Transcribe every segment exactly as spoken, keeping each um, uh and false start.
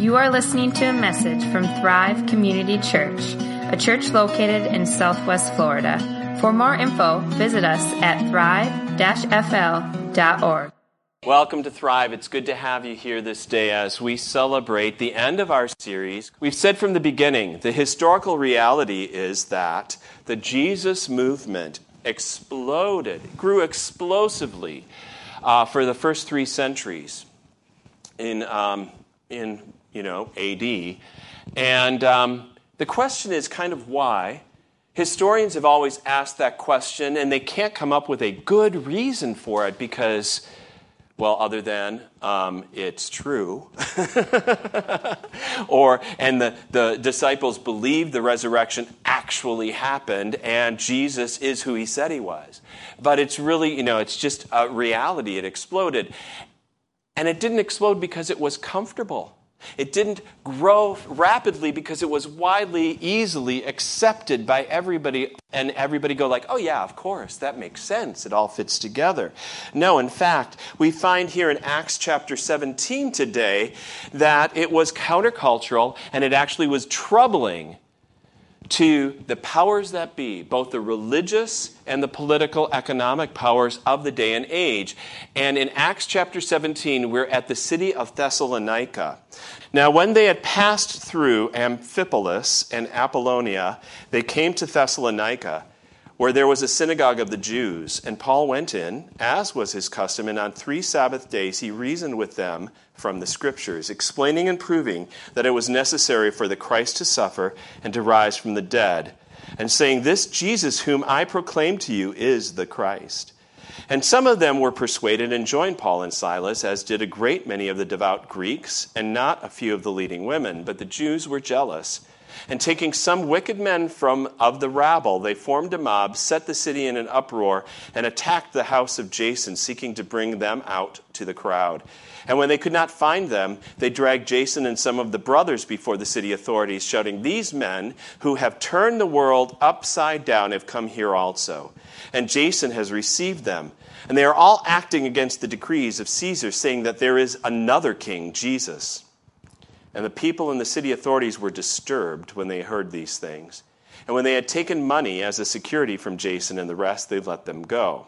You are listening to a message from Thrive Community Church, a church located in Southwest Florida. For more info, visit us at thrive dash f l dot org. Welcome to Thrive. It's good to have you here this day as we celebrate the end of our series. We've said from the beginning, the historical reality is that the Jesus movement exploded, grew explosively uh, for the first three centuries in, um, in you know, A D. And um, the question is kind of why. Historians have always asked that question, and they can't come up with a good reason for it because, well, other than um, it's true. or and the, the disciples believed the resurrection actually happened and Jesus is who he said he was. But it's really, you know, it's just a reality. It exploded. And it didn't explode because it was comfortable. It didn't grow rapidly because it was widely, easily accepted by everybody, and everybody go like, oh yeah, of course, that makes sense. It all fits together. No, in fact, we find here in Acts chapter seventeen today that it was countercultural and it actually was troubling to the powers that be, both the religious and the political economic powers of the day and age. And in Acts chapter seventeen, we're at the city of Thessalonica. Now, when they had passed through Amphipolis and Apollonia, they came to Thessalonica, where there was a synagogue of the Jews. And Paul went in, as was his custom, and on three Sabbath days he reasoned with them from the Scriptures, explaining and proving that it was necessary for the Christ to suffer and to rise from the dead, and saying, this Jesus whom I proclaim to you is the Christ. And some of them were persuaded and joined Paul and Silas, as did a great many of the devout Greeks, and not a few of the leading women. But the Jews were jealous. And taking some wicked men from of the rabble, they formed a mob, set the city in an uproar, and attacked the house of Jason, seeking to bring them out to the crowd. And when they could not find them, they dragged Jason and some of the brothers before the city authorities, shouting, these men who have turned the world upside down have come here also. And Jason has received them. And they are all acting against the decrees of Caesar, saying that there is another king, Jesus. And the people in the city authorities were disturbed when they heard these things. And when they had taken money as a security from Jason and the rest, they let them go.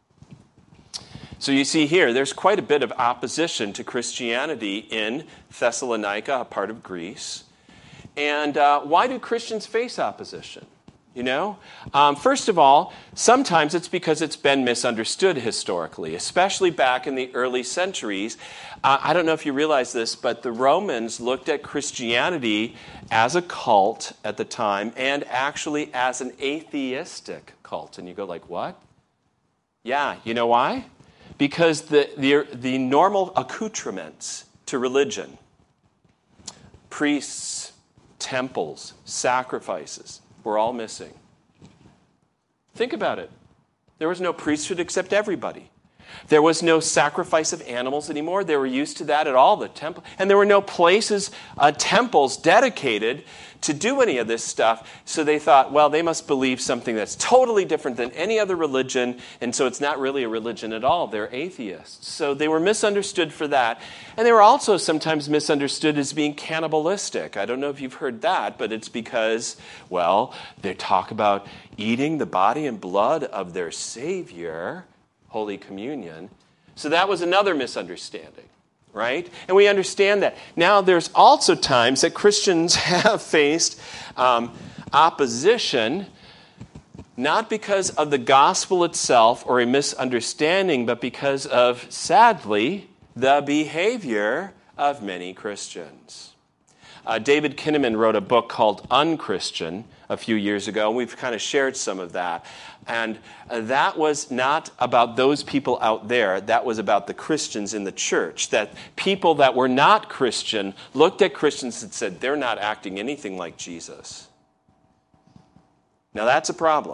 So you see here, there's quite a bit of opposition to Christianity in Thessalonica, a part of Greece. And uh, why do Christians face opposition? You know, um, first of all, sometimes it's because it's been misunderstood historically, especially back in the early centuries. Uh, I don't know if you realize this, but the Romans looked at Christianity as a cult at the time and actually as an atheistic cult. And you go like, what? Yeah, you know why? Because the, the, the normal accoutrements to religion, priests, temples, sacrifices, were all missing. Think about it. There was no priesthood except everybody. There was no sacrifice of animals anymore. They were used to that at all, the temple. And there were no places, uh, temples dedicated to do any of this stuff. So they thought, well, they must believe something that's totally different than any other religion. And so it's not really a religion at all. They're atheists. So they were misunderstood for that. And they were also sometimes misunderstood as being cannibalistic. I don't know if you've heard that, but it's because, well, they talk about eating the body and blood of their Savior, Holy Communion. So that was another misunderstanding, right? And we understand that. Now there's also times that Christians have faced um, opposition, not because of the gospel itself or a misunderstanding, but because of, sadly, the behavior of many Christians. Uh, David Kinnaman wrote a book called Unchristian a few years ago, and we've kind of shared some of that. And uh, that was not about those people out there. That was about the Christians in the church. That people that were not Christian looked at Christians and said, they're not acting anything like Jesus. Now that's a problem.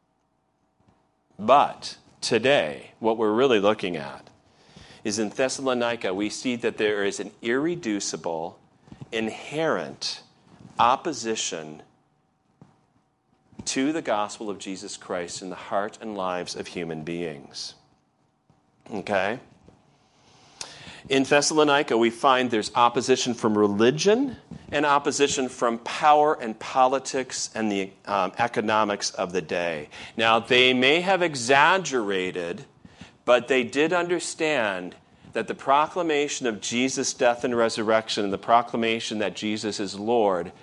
But today, what we're really looking at is in Thessalonica, we see that there is an irreducible, inherent opposition to the gospel of Jesus Christ in the heart and lives of human beings. Okay? In Thessalonica, we find there's opposition from religion and opposition from power and politics and the um, economics of the day. Now, they may have exaggerated, but they did understand that the proclamation of Jesus' death and resurrection and the proclamation that Jesus is Lord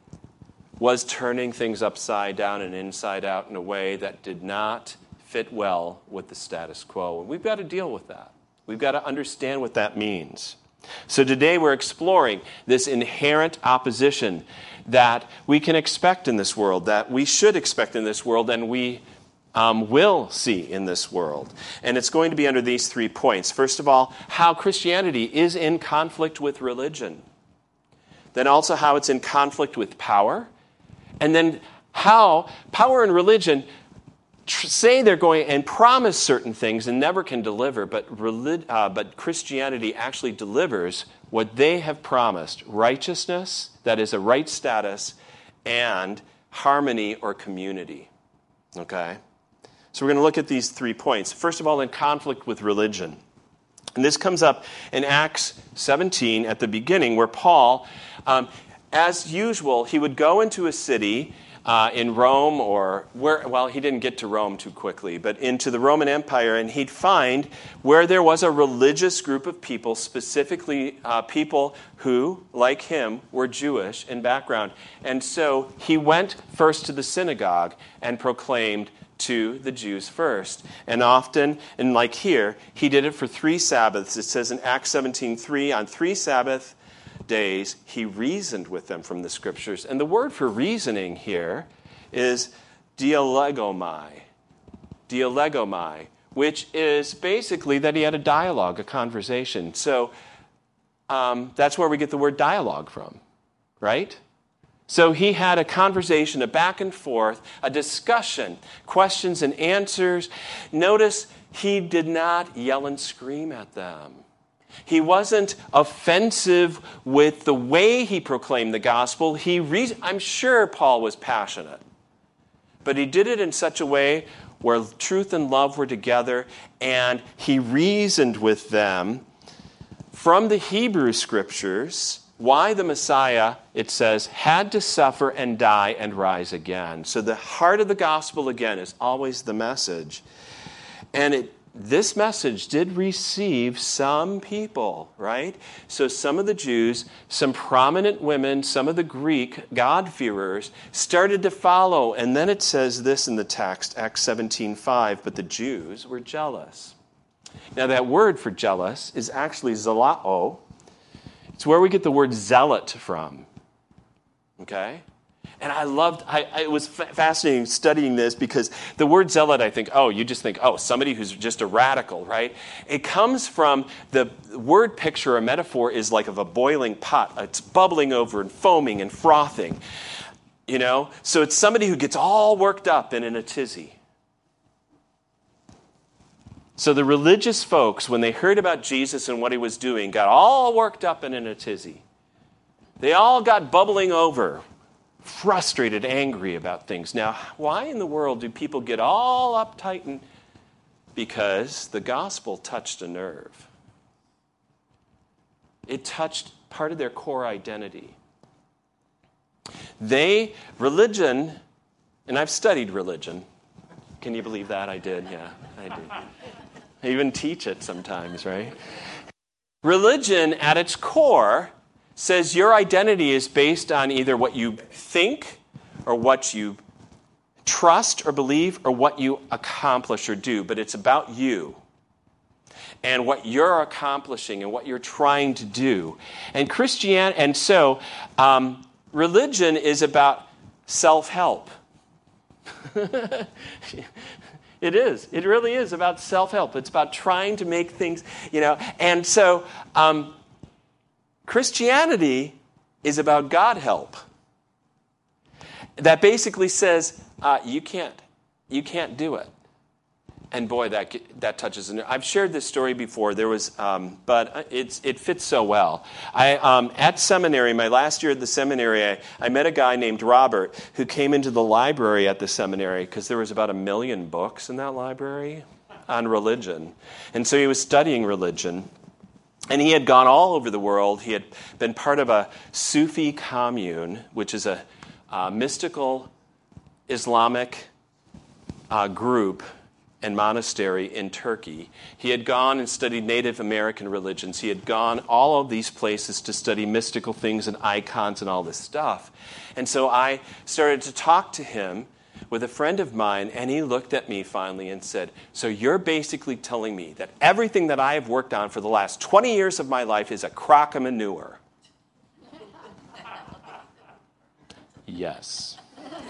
was turning things upside down and inside out in a way that did not fit well with the status quo. And we've got to deal with that. We've got to understand what that means. So today we're exploring this inherent opposition that we can expect in this world, that we should expect in this world, and we um, will see in this world. And it's going to be under these three points. First of all, how Christianity is in conflict with religion. Then also how it's in conflict with power. And then how power and religion say they're going and promise certain things and never can deliver, but relig- uh, but Christianity actually delivers what they have promised: righteousness, that is a right status, and harmony or community. Okay? So we're going to look at these three points. First of all, in conflict with religion. And this comes up in Acts seventeen at the beginning, where Paul, um, as usual, he would go into a city Uh, in Rome, or where, well, he didn't get to Rome too quickly, but into the Roman Empire, and he'd find where there was a religious group of people, specifically uh, people who, like him, were Jewish in background. And so he went first to the synagogue and proclaimed to the Jews first. And often, and like here, he did it for three Sabbaths. It says in Acts seventeen three, on three Sabbaths, days, he reasoned with them from the Scriptures. And the word for reasoning here is dialegomai. Dialegomai, which is basically that he had a dialogue, a conversation. So um, that's where we get the word dialogue from, right? So he had a conversation, a back and forth, a discussion, questions and answers. Notice he did not yell and scream at them. He wasn't offensive with the way he proclaimed the gospel. He re- I'm sure Paul was passionate, but he did it in such a way where truth and love were together, and he reasoned with them from the Hebrew Scriptures why the Messiah, it says, had to suffer and die and rise again. So the heart of the gospel, again, is always the message. And it This message did receive some people, right? So some of the Jews, some prominent women, some of the Greek God-fearers started to follow. And then it says this in the text, Acts seventeen five, but the Jews were jealous. Now that word for jealous is actually zelao. It's where we get the word zealot from, okay? And I loved, I, I, it was fa- fascinating studying this, because the word zealot, I think, oh, you just think, oh, somebody who's just a radical, right? It comes from, the word picture or metaphor is like of a boiling pot. It's bubbling over and foaming and frothing, you know? So it's somebody who gets all worked up and in a tizzy. So the religious folks, when they heard about Jesus and what he was doing, got all worked up and in a tizzy. They all got bubbling over, frustrated, angry about things. Now, why in the world do people get all uptight? And because the gospel touched a nerve. It touched part of their core identity. They, religion, and I've studied religion. Can you believe that? I did, yeah, I did. I even teach it sometimes, right? Religion, at its core, says your identity is based on either what you think or what you trust or believe or what you accomplish or do. But it's about you and what you're accomplishing and what you're trying to do. And Christianity, and so um, religion is about self-help. It is. It really is about self-help. It's about trying to make things, you know. And so um, Christianity is about God help. That basically says uh, you can't, you can't do it. And boy, that that touches. I've shared this story before. There was, um, but it's it fits so well. I um, at seminary, my last year at the seminary, I, I met a guy named Robert who came into the library at the seminary because there was about a million books in that library on religion, and so he was studying religion. And he had gone all over the world. He had been part of a Sufi commune, which is a uh, mystical Islamic uh, group and monastery in Turkey. He had gone and studied Native American religions. He had gone all of these places to study mystical things and icons and all this stuff. And so I started to talk to him with a friend of mine, and he looked at me finally and said, so you're basically telling me that everything that I have worked on for the last twenty years of my life is a crock of manure? Yes.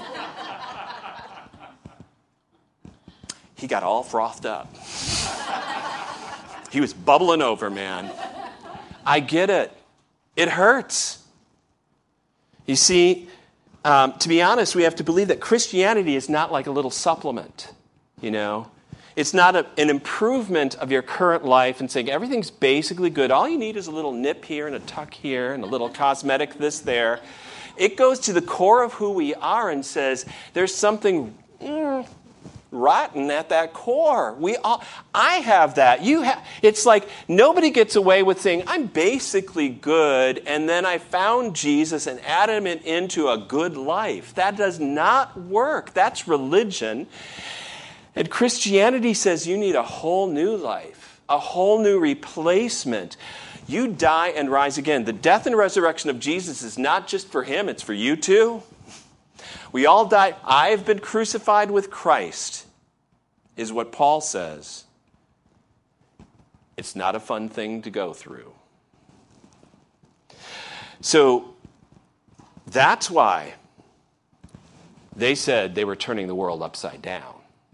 He got all frothed up. He was bubbling over, man. I get it. It hurts. You see, um, to be honest, we have to believe that Christianity is not like a little supplement, you know. It's not a, an improvement of your current life and saying everything's basically good. All you need is a little nip here and a tuck here and a little cosmetic this there. It goes to the core of who we are and says there's something mm, rotten at that core. We all, I have that. You have. It's like nobody gets away with saying, I'm basically good, and then I found Jesus and added him into a good life. That does not work. That's religion. And Christianity says you need a whole new life, a whole new replacement. You die and rise again. The death and resurrection of Jesus is not just for him, it's for you too. We all die. I've been crucified with Christ, is what Paul says. It's not a fun thing to go through. So that's why they said they were turning the world upside down.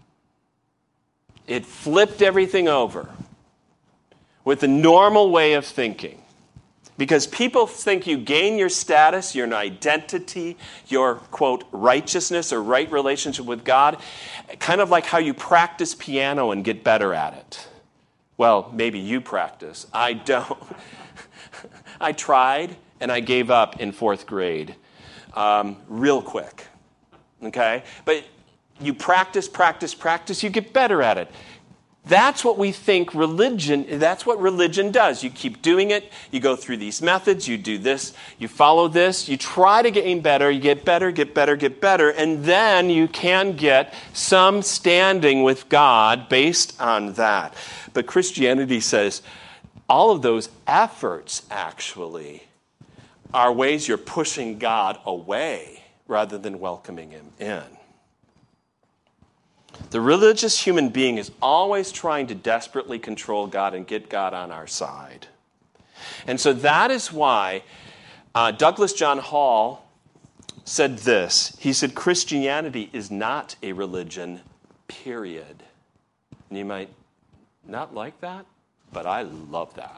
It flipped everything over with the normal way of thinking. Because people think you gain your status, your identity, your, quote, righteousness or right relationship with God, kind of like how you practice piano and get better at it. Well, maybe you practice. I don't. I tried, and I gave up in fourth grade um, real quick. Okay? But you practice, practice, practice, you get better at it. That's what we think religion, that's what religion does. You keep doing it, you go through these methods, you do this, you follow this, you try to gain better, you get better, get better, get better, and then you can get some standing with God based on that. But Christianity says all of those efforts actually are ways you're pushing God away rather than welcoming him in. The religious human being is always trying to desperately control God and get God on our side. And so that is why uh, Douglas John Hall said this. He said, Christianity is not a religion, period. And you might not like that, but I love that.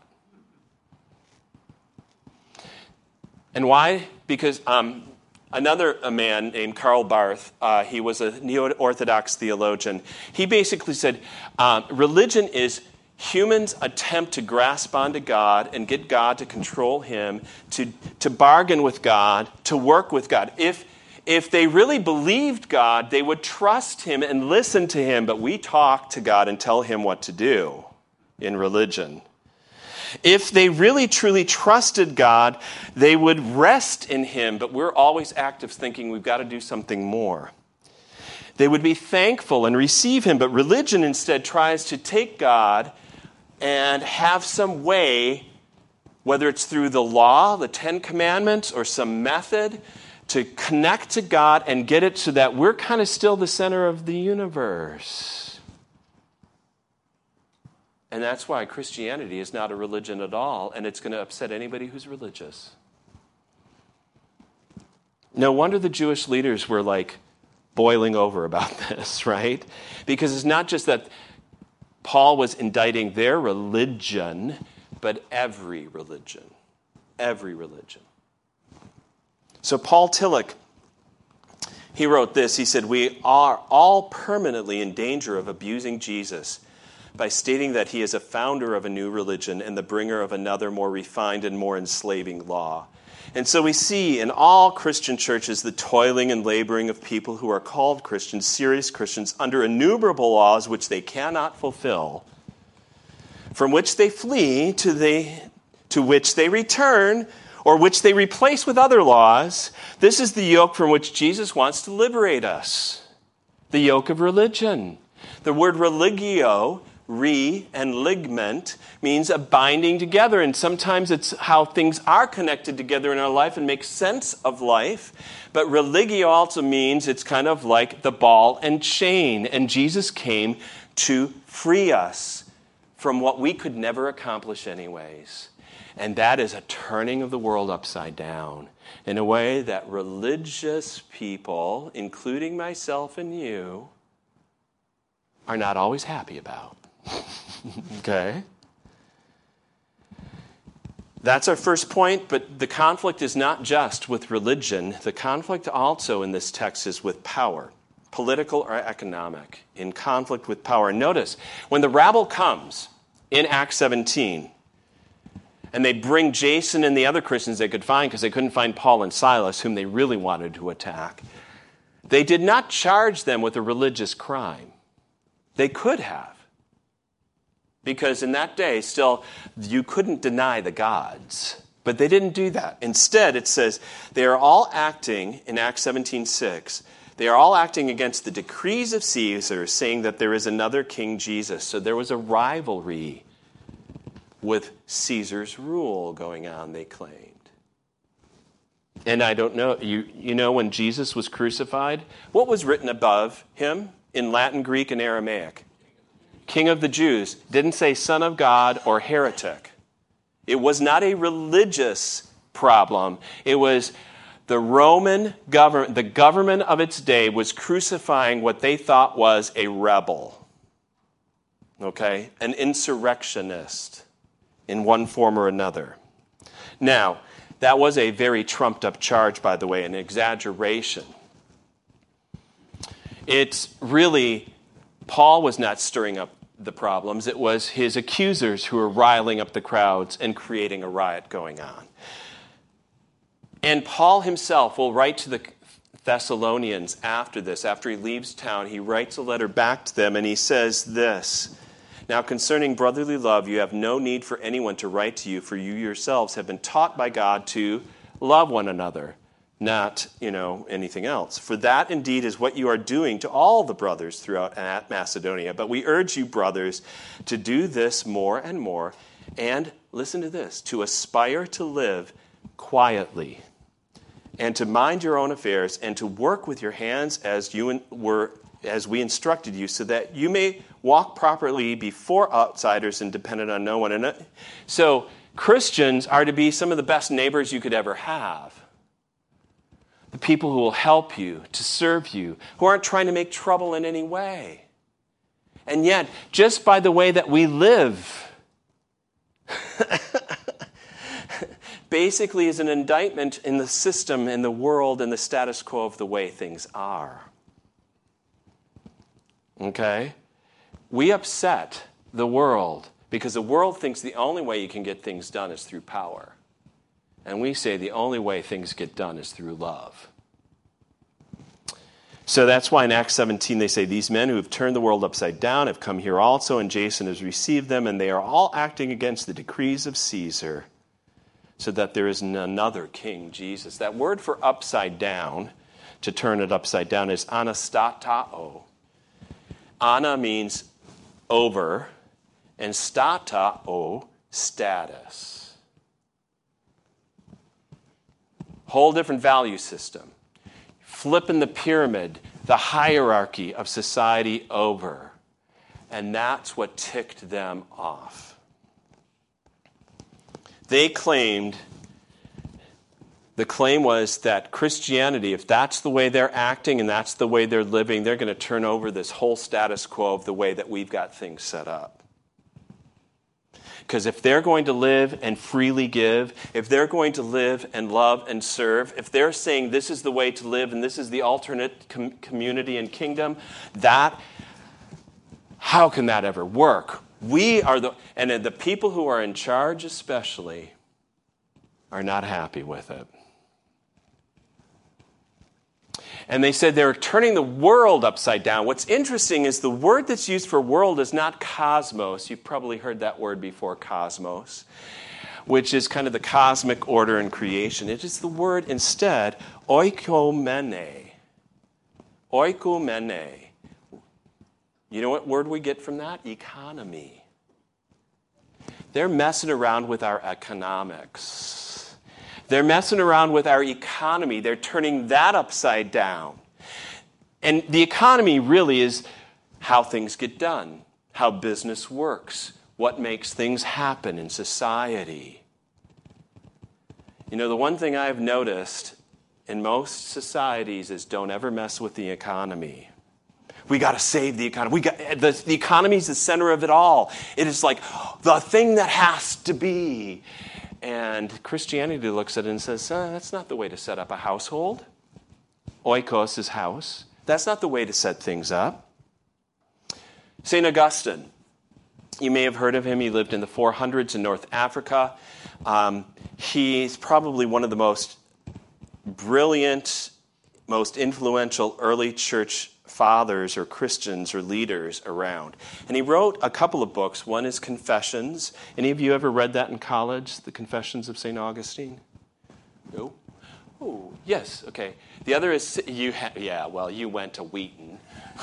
And why? Because um, another a man named Karl Barth, uh, he was a neo-Orthodox theologian. He basically said, um, religion is humans' attempt to grasp onto God and get God to control him, to, to bargain with God, to work with God. If, if they really believed God, they would trust him and listen to him, but we talk to God and tell him what to do in religion. If they really, truly trusted God, they would rest in him, but we're always active thinking we've got to do something more. They would be thankful and receive him, but religion instead tries to take God and have some way, whether it's through the law, the Ten Commandments, or some method, to connect to God and get it so that we're kind of still the center of the universe. And that's why Christianity is not a religion at all, and it's going to upset anybody who's religious. No wonder the Jewish leaders were like boiling over about this, right? Because it's not just that Paul was indicting their religion, but every religion. Every religion. So Paul Tillich, he wrote this. He said, we are all permanently in danger of abusing Jesus by stating that he is a founder of a new religion and the bringer of another more refined and more enslaving law. And so we see in all Christian churches the toiling and laboring of people who are called Christians, serious Christians, under innumerable laws which they cannot fulfill, from which they flee to, they, to which they return or which they replace with other laws. This is the yoke from which Jesus wants to liberate us. The yoke of religion. The word religio, re and ligment, means a binding together. And sometimes it's how things are connected together in our life and make sense of life. But religio also means it's kind of like the ball and chain. And Jesus came to free us from what we could never accomplish anyways. And that is a turning of the world upside down in a way that religious people, including myself and you, are not always happy about. Okay? That's our first point, but the conflict is not just with religion. The conflict also in this text is with power, political or economic, in conflict with power. Notice, when the rabble comes in Acts seventeen, and they bring Jason and the other Christians they could find because they couldn't find Paul and Silas, whom they really wanted to attack, they did not charge them with a religious crime. They could have. Because in that day, still, you couldn't deny the gods. But they didn't do that. Instead, it says, they are all acting, in Acts seventeen six, they are all acting against the decrees of Caesar, saying that there is another King Jesus. So there was a rivalry with Caesar's rule going on, they claimed. And I don't know, you, you know when Jesus was crucified, what was written above him in Latin, Greek, and Aramaic? King of the Jews. Didn't say Son of God or heretic. It was not a religious problem. It was the Roman government, the government of its day was crucifying what they thought was a rebel. Okay? An insurrectionist in one form or another. Now, that was a very trumped-up charge, by the way, an exaggeration. It's really, Paul was not stirring up the problems. It was his accusers who were riling up the crowds and creating a riot going on. And Paul himself will write to the Thessalonians after this, after he leaves town, he writes a letter back to them and he says this, "Now concerning brotherly love, you have no need for anyone to write to you, for you yourselves have been taught by God to love one another, not, you know, anything else. For that indeed is what you are doing to all the brothers throughout Macedonia. But we urge you, brothers, to do this more and more, and listen to this, to aspire to live quietly, and to mind your own affairs, and to work with your hands as you were, as we instructed you, so that you may walk properly before outsiders and dependent on no one." And so Christians are to be some of the best neighbors you could ever have. The people who will help you, to serve you, who aren't trying to make trouble in any way. And yet, just by the way that we live, basically is an indictment in the system, in the world, and the status quo of the way things are. Okay? We upset the world because the world thinks the only way you can get things done is through power. And we say the only way things get done is through love. So that's why in Acts seventeen they say, "These men who have turned the world upside down have come here also, and Jason has received them, and they are all acting against the decrees of Caesar, so that there is another King Jesus." That word for upside down, to turn it upside down, is anastatao. Ana means over, and statao, status. Whole different value system. Flipping the pyramid, the hierarchy of society over. And that's what ticked them off. They claimed, the claim was that Christianity, if that's the way they're acting and that's the way they're living, they're going to turn over this whole status quo of the way that we've got things set up. Because if they're going to live and freely give, if they're going to live and love and serve, if they're saying this is the way to live and this is the alternate com- community and kingdom, that, how can that ever work? We are the, and the people who are in charge especially, are not happy with it. And they said they're turning the world upside down. What's interesting is the word that's used for world is not cosmos. You've probably heard that word before, cosmos. which is kind of the cosmic order and creation. It is the word instead, oikomene. Oikomene. You know what word we get from that? Economy. They're messing around with our economics. They're messing around with our economy. They're turning that upside down. And the economy really is how things get done, how business works, what makes things happen in society. You know, the one thing I've noticed in most societies is don't ever mess with the economy. We got to save the economy. We got the, the economy is the center of it all. It is like the thing that has to be. And Christianity looks at it and says, uh, that's not the way to set up a household. Oikos is house. That's not the way to set things up. Saint Augustine, you may have heard of him. He lived in the four hundreds in North Africa. Um, he's probably one of the most brilliant, most influential early church fathers or Christians or leaders around. And he wrote a couple of books. One is Confessions. Any of you ever read that in college, the Confessions of Saint Augustine? No? Oh, yes, okay. The other is, you ha- yeah, well, you went to Wheaton.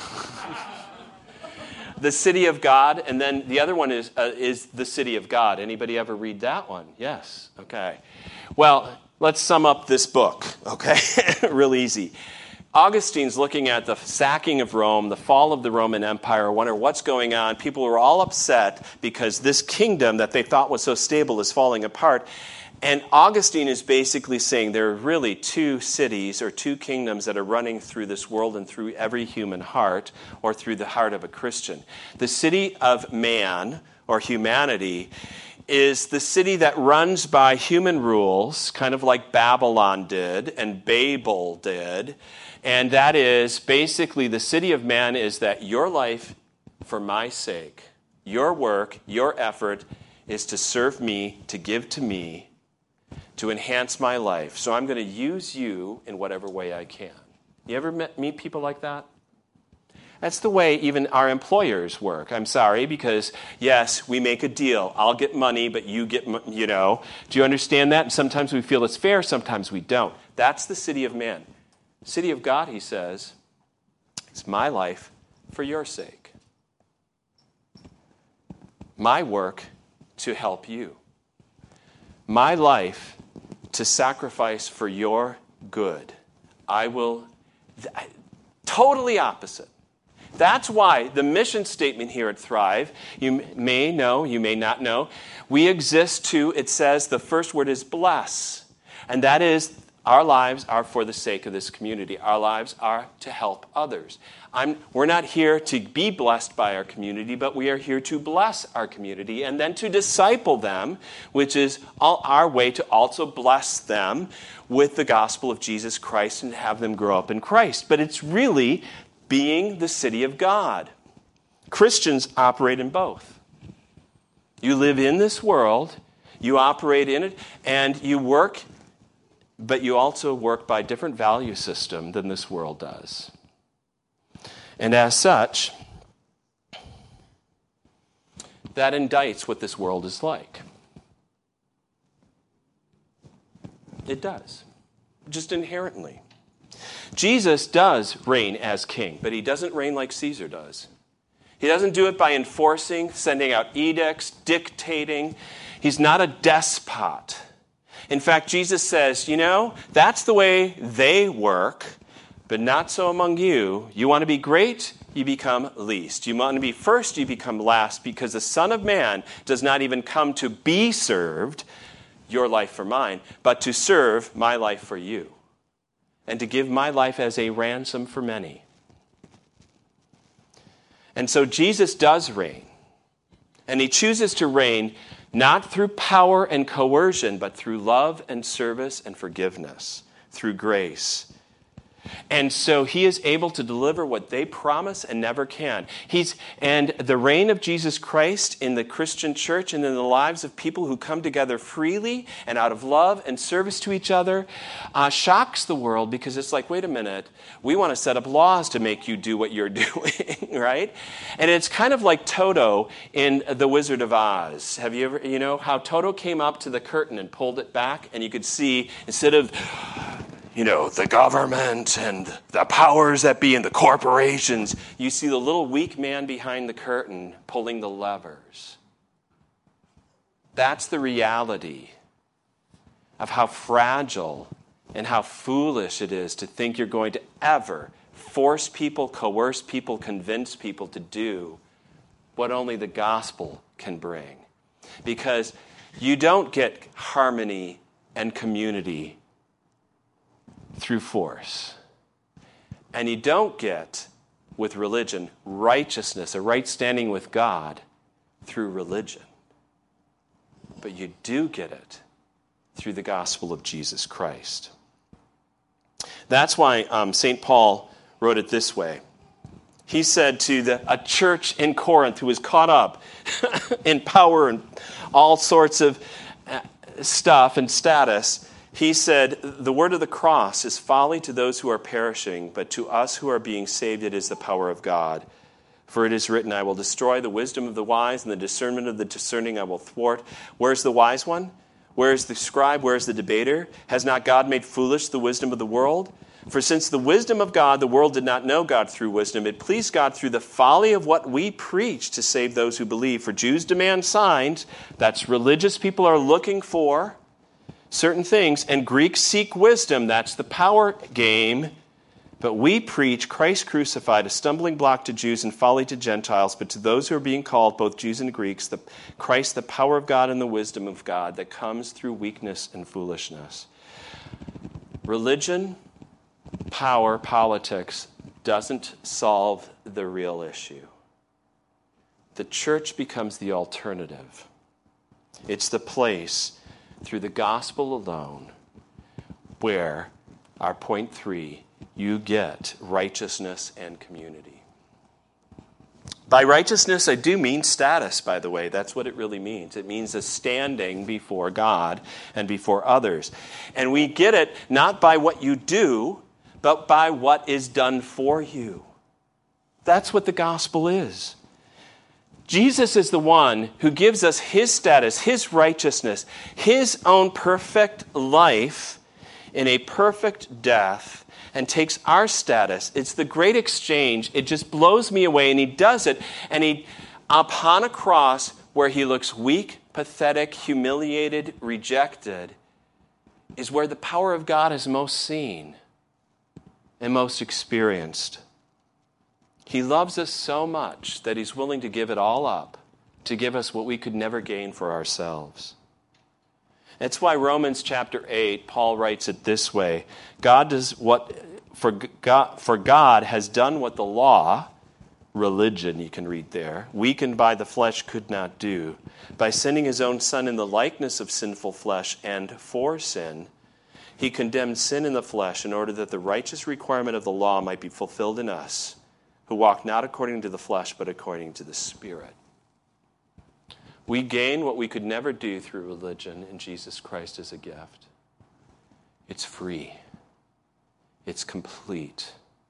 The City of God, and then the other one is uh, is The City of God. Anybody ever read that one? Yes, okay. Well, let's sum up this book, okay? Real easy. Augustine's looking at the sacking of Rome, the fall of the Roman Empire, wonder what's going on. People are all upset because this kingdom that they thought was so stable is falling apart. And Augustine is basically saying there are really two cities or two kingdoms that are running through this world and through every human heart or through the heart of a Christian. The city of man or humanity is the city that runs by human rules, kind of like Babylon did and Babel did. And that is basically the city of man is that your life for my sake, your work, your effort is to serve me, to give to me, to enhance my life. So I'm going to use you in whatever way I can. You ever met, meet people like that? That's the way even our employers work. I'm sorry, because yes, we make a deal. I'll get money, but you get, you know. Do you understand that? And sometimes we feel it's fair, sometimes we don't. That's the city of man. City of God, he says, it's my life for your sake. My work to help you. My life to sacrifice for your good. I will, totally opposite. That's why the mission statement here at Thrive, you may know, you may not know, we exist to, it says the first word is bless. And that is, our lives are for the sake of this community. Our lives are to help others. I'm, we're not here to be blessed by our community, but we are here to bless our community and then to disciple them, which is all our way to also bless them with the gospel of Jesus Christ and have them grow up in Christ. But it's really being the city of God. Christians operate in both. You live in this world, you operate in it, and you work, but you also work by a different value system than this world does. And as such, that indicts what this world is like. It does, just inherently. Jesus does reign as king, but he doesn't reign like Caesar does. He doesn't do it by enforcing, sending out edicts, dictating. He's not a despot. In fact, Jesus says, you know, that's the way they work, but not so among you. You want to be great, you become least. You want to be first, you become last, because the Son of Man does not even come to be served, your life for mine, but to serve my life for you, and to give my life as a ransom for many. And so Jesus does reign, and he chooses to reign not through power and coercion, but through love and service and forgiveness, through grace. And so he is able to deliver what they promise and never can. He's and the reign of Jesus Christ in the Christian church and in the lives of people who come together freely and out of love and service to each other uh, shocks the world, because it's like, wait a minute, we want to set up laws to make you do what you're doing, right? And it's kind of like Toto in The Wizard of Oz. Have you ever, you know, how Toto came up to the curtain and pulled it back, and you could see, instead of, you know, the government and the powers that be and the corporations, you see the little weak man behind the curtain pulling the levers. That's the reality of how fragile and how foolish it is to think you're going to ever force people, coerce people, convince people to do what only the gospel can bring. Because you don't get harmony and community through force. And you don't get, with religion, righteousness, a right standing with God through religion. But you do get it through the gospel of Jesus Christ. That's why um, Saint Paul wrote it this way. He said to the, a church in Corinth who was caught up in power and all sorts of stuff and status, he said, the word of the cross is folly to those who are perishing, but to us who are being saved it is the power of God. For it is written, I will destroy the wisdom of the wise, and the discernment of the discerning I will thwart. Where's the wise one? Where's the scribe? Where's the debater? Has not God made foolish the wisdom of the world? For since the wisdom of God, the world did not know God through wisdom, it pleased God through the folly of what we preach to save those who believe. For Jews demand signs, that's religious people are looking for certain things, and Greeks seek wisdom, that's the power game. But we preach Christ crucified, a stumbling block to Jews and folly to Gentiles, but to those who are being called, both Jews and Greeks, the Christ, the power of God and the wisdom of God that comes through weakness and foolishness. Religion, power, politics doesn't solve the real issue. The church becomes the alternative. It's the place through the gospel alone where, our point three, you get righteousness and community. By righteousness, I do mean status, by the way. That's what it really means. It means a standing before God and before others. And we get it not by what you do, but by what is done for you. That's what the gospel is. Jesus is the one who gives us his status, his righteousness, his own perfect life in a perfect death, and takes our status. It's the great exchange. It just blows me away, and he does it. And he, upon a cross where he looks weak, pathetic, humiliated, rejected, is where the power of God is most seen and most experienced. He loves us so much that he's willing to give it all up to give us what we could never gain for ourselves. That's why Romans chapter eight, Paul writes it this way. God does what for God, for God has done what the law, religion you can read there, weakened by the flesh could not do. By sending his own Son in the likeness of sinful flesh and for sin, he condemned sin in the flesh in order that the righteous requirement of the law might be fulfilled in us, who walk not according to the flesh, but according to the Spirit. We gain what we could never do through religion in Jesus Christ as a gift. It's free. It's complete.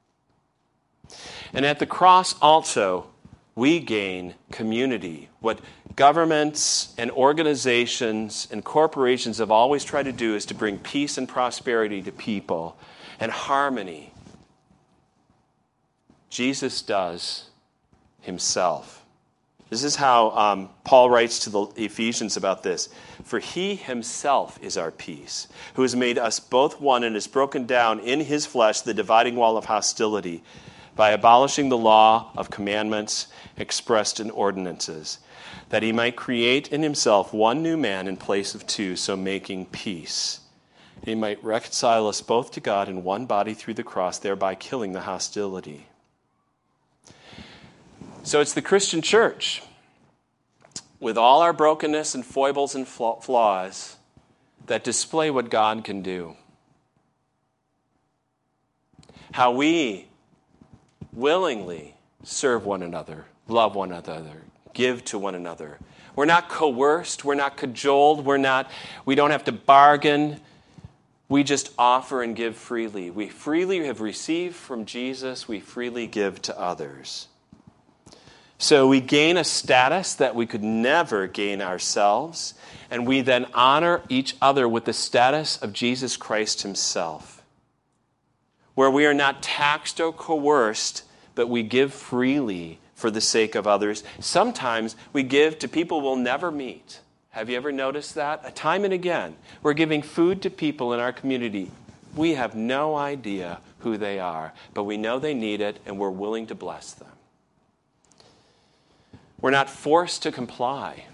And at the cross also, we gain community. What governments and organizations and corporations have always tried to do is to bring peace and prosperity to people and harmony. Jesus does himself. This is how um, Paul writes to the Ephesians about this. For he himself is our peace, who has made us both one and has broken down in his flesh the dividing wall of hostility by abolishing the law of commandments expressed in ordinances, that he might create in himself one new man in place of two, so making peace. And he might reconcile us both to God in one body through the cross, thereby killing the hostility. So it's the Christian church, with all our brokenness and foibles and flaws, that display what God can do. how we willingly serve one another, love one another, give to one another. We're not coerced, we're not cajoled, we're not, we don't have to bargain. We just offer and give freely. We freely have received from Jesus, we freely give to others. So we gain a status that we could never gain ourselves, and we then honor each other with the status of Jesus Christ himself, where we are not taxed or coerced, but we give freely for the sake of others. Sometimes we give to people we'll never meet. Have you ever noticed that? Time and again, we're giving food to people in our community. We have no idea who they are, but we know they need it, and we're willing to bless them. We're not forced to comply.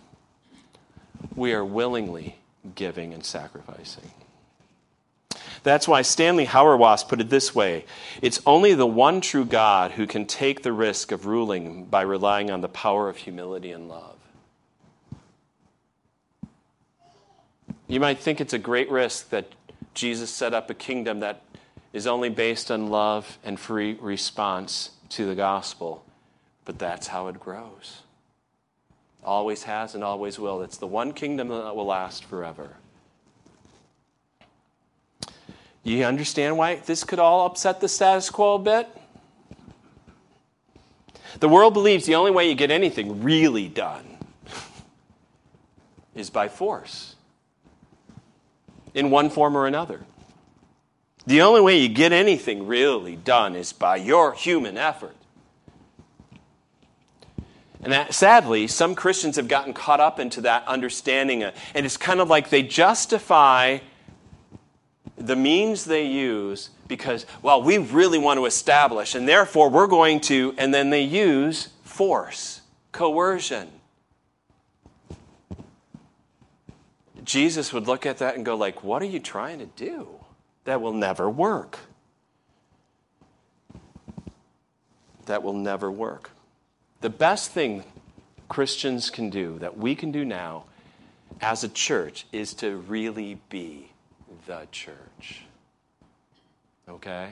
We are willingly giving and sacrificing. That's why Stanley Hauerwas put it this way: it's only the one true God who can take the risk of ruling by relying on the power of humility and love. You might think it's a great risk that Jesus set up a kingdom that is only based on love and free response to the gospel, but that's how it grows. Always has and always will. It's the one kingdom that will last forever. You understand why this could all upset the status quo a bit? The world believes the only way you get anything really done is by force, in one form or another. The only way you get anything really done is by your human effort. And that, sadly, some Christians have gotten caught up into that understanding, and it's kind of like they justify the means they use because, well, we really want to establish, and therefore we're going to, and then they use force, coercion. Jesus would look at that and go like, what are you trying to do? That will never work. That will never work. The best thing Christians can do, that we can do now as a church, is to really be the church. Okay?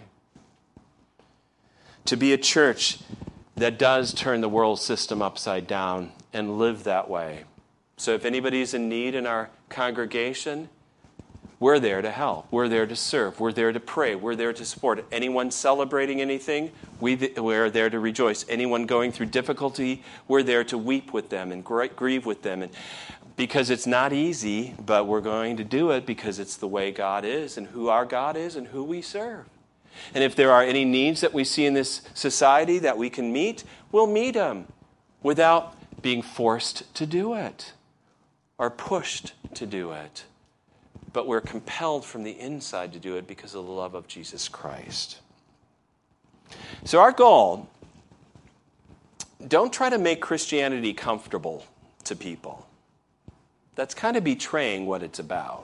To be a church that does turn the world system upside down and live that way. So if anybody's in need in our congregation, we're there to help. We're there to serve. We're there to pray. We're there to support. Anyone celebrating anything, we, we're there to rejoice. Anyone going through difficulty, we're there to weep with them and grieve with them. And because it's not easy, but we're going to do it because it's the way God is and who our God is and who we serve. And if there are any needs that we see in this society that we can meet, we'll meet them without being forced to do it or pushed to do it. But we're compelled from the inside to do it because of the love of Jesus Christ. So our goal, don't try to make Christianity comfortable to people. That's kind of betraying what it's about.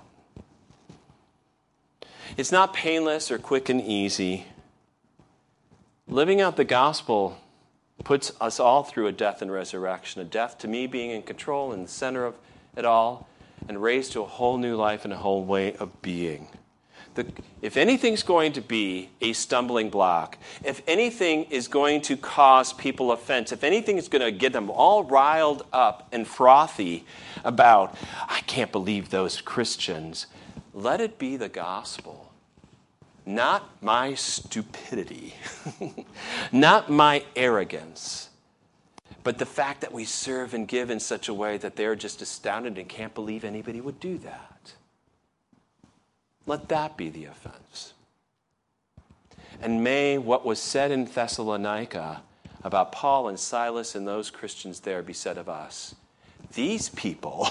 It's not painless or quick and easy. Living out the gospel puts us all through a death and resurrection, a death to me being in control in the center of it all, and raised to a whole new life and a whole way of being. The, if anything's going to be a stumbling block, if anything is going to cause people offense, if anything is going to get them all riled up and frothy about, I can't believe those Christians, let it be the gospel. Not my stupidity, not my arrogance, but the fact that we serve and give in such a way that they're just astounded and can't believe anybody would do that. Let that be the offense. And may what was said in Thessalonica about Paul and Silas and those Christians there be said of us. These people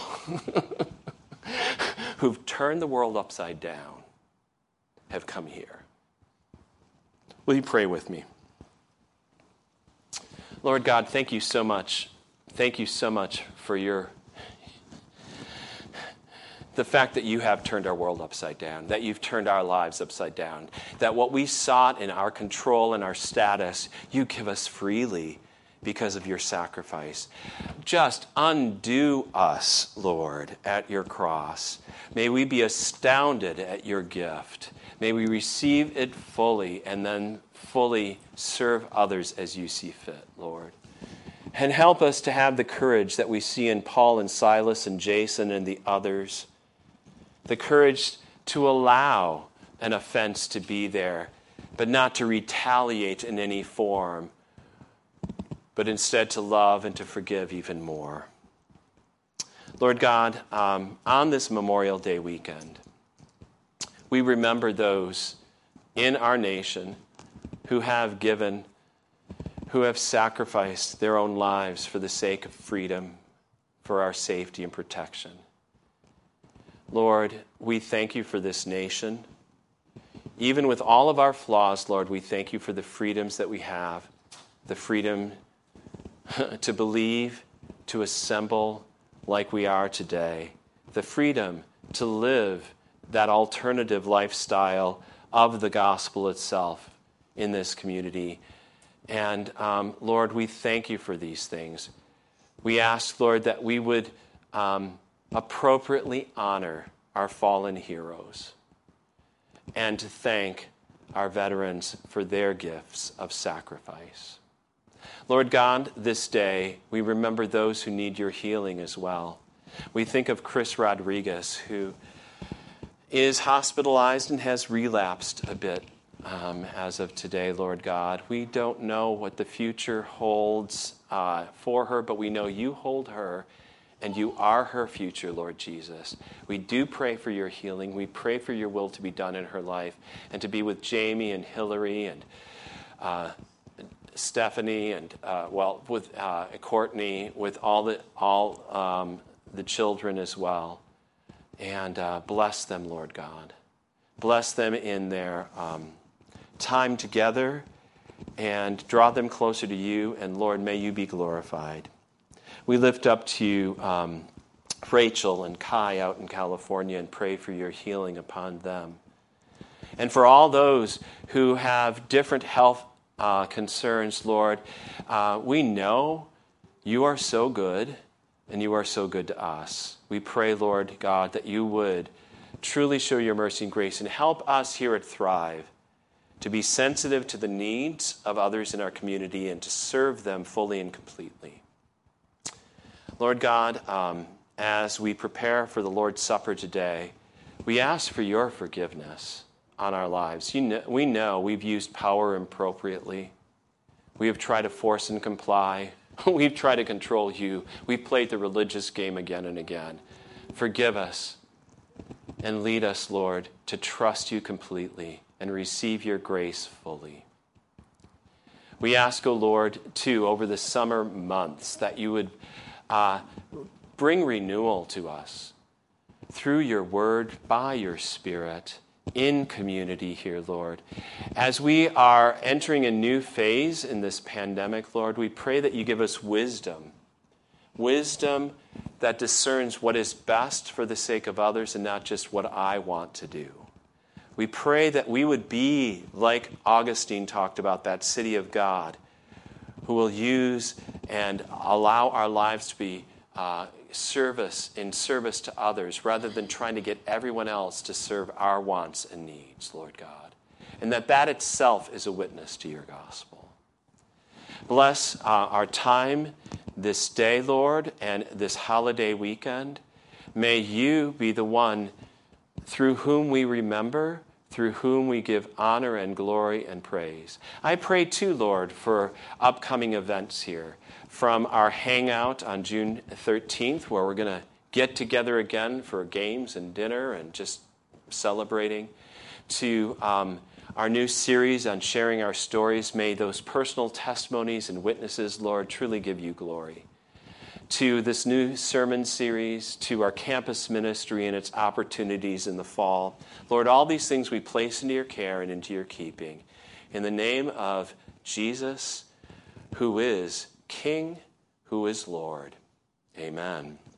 who've turned the world upside down have come here. Will you pray with me? Lord God, thank you so much. Thank you so much for your, the fact that you have turned our world upside down, that you've turned our lives upside down, that what we sought in our control and our status, you give us freely because of your sacrifice. Just undo us, Lord, at your cross. May we be astounded at your gift. May we receive it fully and then fully serve others as you see fit, Lord. And help us to have the courage that we see in Paul and Silas and Jason and the others. The courage to allow an offense to be there, but not to retaliate in any form, but instead to love and to forgive even more. Lord God, um, on this Memorial Day weekend, we remember those in our nation who have given, who have sacrificed their own lives for the sake of freedom, for our safety and protection. Lord, we thank you for this nation. Even with all of our flaws, Lord, we thank you for the freedoms that we have, the freedom to believe, to assemble like we are today, the freedom to live that alternative lifestyle of the gospel itself in this community. And um, Lord, we thank you for these things. We ask, Lord, that we would um, appropriately honor our fallen heroes and to thank our veterans for their gifts of sacrifice. Lord God, this day, we remember those who need your healing as well. We think of Chris Rodriguez, who is hospitalized and has relapsed a bit um, as of today, Lord God. We don't know what the future holds uh, for her, but we know you hold her, and you are her future, Lord Jesus. We do pray for your healing. We pray for your will to be done in her life, and to be with Jamie and Hillary and uh, Stephanie and uh, well, with uh, Courtney, with all the all um, the children as well, and uh, bless them, Lord God. Bless them in their um, time together, and draw them closer to you. And Lord, may you be glorified. We lift up to you um, Rachel and Kai out in California and pray for your healing upon them, and for all those who have different health Uh, concerns, Lord. Uh, we know you are so good, and you are so good to us. We pray, Lord God, that you would truly show your mercy and grace and help us here at Thrive to be sensitive to the needs of others in our community and to serve them fully and completely. Lord God, um, as we prepare for the Lord's Supper today, we ask for your forgiveness on our lives. You know, we know we've used power inappropriately. We have tried to force and comply. We've tried to control you. We've played the religious game again and again. Forgive us and lead us, Lord, to trust you completely and receive your grace fully. We ask, O Lord, too, over the summer months, that you would uh, bring renewal to us through your word, by your Spirit, in community here, Lord. As we are entering a new phase in this pandemic, Lord, we pray that you give us wisdom. Wisdom that discerns what is best for the sake of others and not just what I want to do. We pray that we would be, like Augustine talked about, that city of God, who will use and allow our lives to be uh, service in service to others rather than trying to get everyone else to serve our wants and needs, Lord God. And that that itself is a witness to your gospel. Bless uh, our time this day, Lord, and this holiday weekend. May you be the one through whom we remember, through whom we give honor and glory and praise. I pray too, Lord, for upcoming events here. From our hangout on June thirteenth, where we're going to get together again for games and dinner and just celebrating, to um, our new series on sharing our stories. May those personal testimonies and witnesses, Lord, truly give you glory. To this new sermon series, to our campus ministry and its opportunities in the fall. Lord, all these things we place into your care and into your keeping. In the name of Jesus, who is King, who is Lord. Amen.